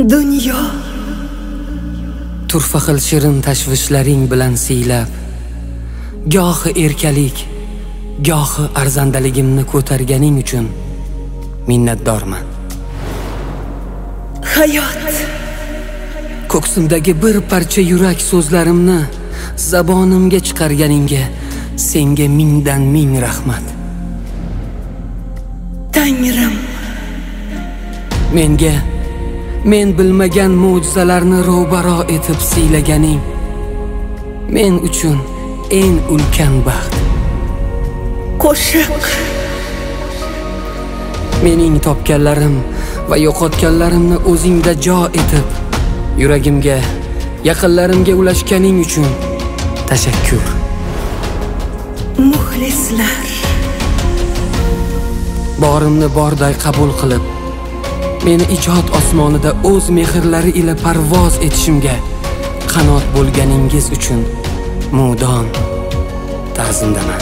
Dunyo turfa xil shirin tashvishlaring bilan siylab, gohi erkalik, gohi arzandaligimni ko'targaning uchun minnatdorman. hayot Ko'ksimdagi bir parcha yurak so'zlarimni zabonimga chiqarganingga senga mingdan ming rahmat. Tangrim, Men bilmagan mo'jizalarni ro'baro etib siylaganing men uchun eng ulkan baxt. qo'shiq Mening topganlarim va yo'qotganlarimni o'zingda jo etib, yuragimga, yaqinlarimga ulashganing uchun tashakkur. muxlislar, Borimni borday qabul qilib, meni ijod osmonida o'z mehrlari ila parvoz etishimga qanot bo'lganingiz uchun mudom ta'zimdaman.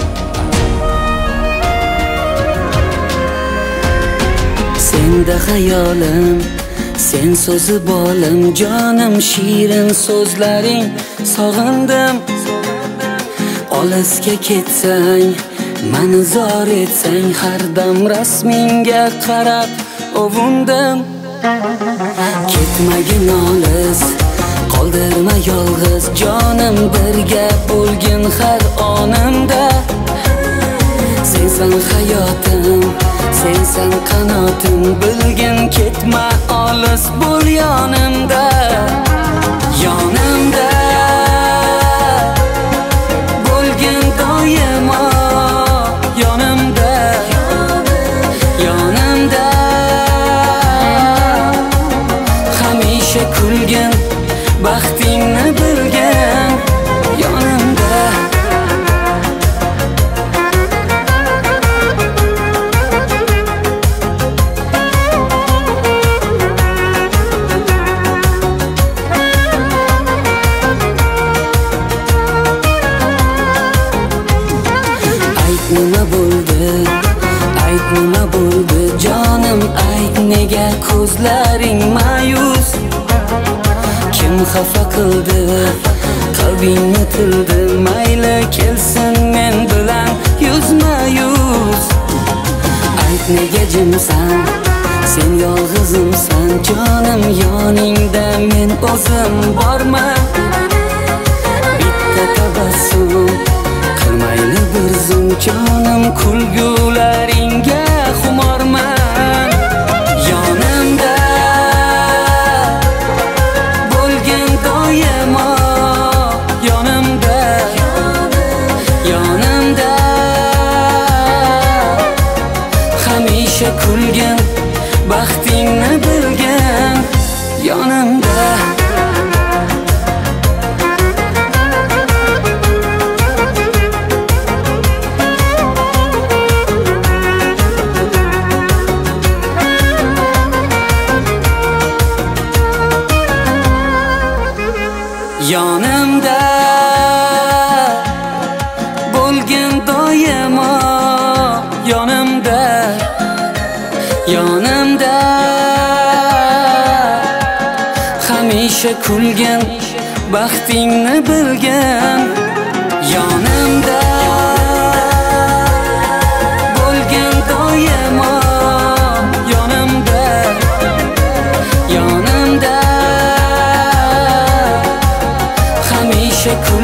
Senda hayolim, sen so'zi bolim, jonim shirin so'zlaring, sog'indim. Olisga ketsang, mani zor etsang, har dam rasmingga qarab ovundim. Ketmagin olis, qoldirma yolg'iz, jonim birga bo'lgin har onimda. Sensan hayotim, sensan qanotim, bilgin ketma olis, bo'l yonimda. Yonimda bo'lgin doimo, yonimda, yonimda hamisha kulgin, baxtingni bilgin, yonimda. Nima bo'ldi jonim, ayt, nega ko'zlaring ma'yus? Kim xafa qildi, qalbingni tildi, mayli kelsin men bilan yuzma-yuz. Ayt, nega jimsan, sen yolg'izimsan, jonim yoningda men o'zim borman. Bitta tabassum qilmayli bir zum, jonim kulgularingga xumorman. Yonimda bo'lgin doimo, yonimda, yonimda hamisha kulgin, baxtingni bilgin, yonimda. Yonimda bo'lgin doimo, yonimda, yonimda hamisha kulgin, baxtingni bilgin, yonimda bo'lgin doimo, yonimda, yonimda hamisha kulgin.